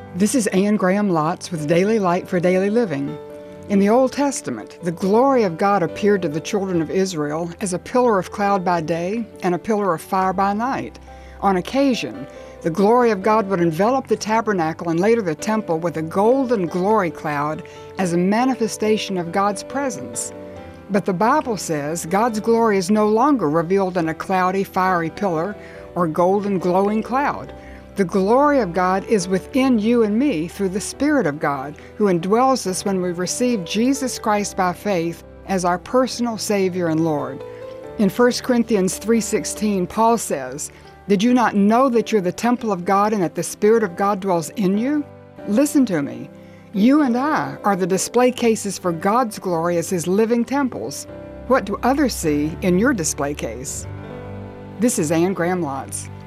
This is Anne Graham Lotz with Daily Light for Daily Living. In the Old Testament, the glory of God appeared to the children of Israel as a pillar of cloud by day and a pillar of fire by night. On occasion, the glory of God would envelop the tabernacle and later the temple with a golden glory cloud as a manifestation of God's presence. But the Bible says God's glory is no longer revealed in a cloudy, fiery pillar or golden, glowing cloud. The glory of God is within you and me through the Spirit of God, who indwells us when we receive Jesus Christ by faith as our personal Savior and Lord. In 1 Corinthians 3:16, Paul says, "Did you not know that you're the temple of God and that the Spirit of God dwells in you?" Listen to me. You and I are the display cases for God's glory as His living temples. What do others see in your display case? This is Anne Graham Lotz.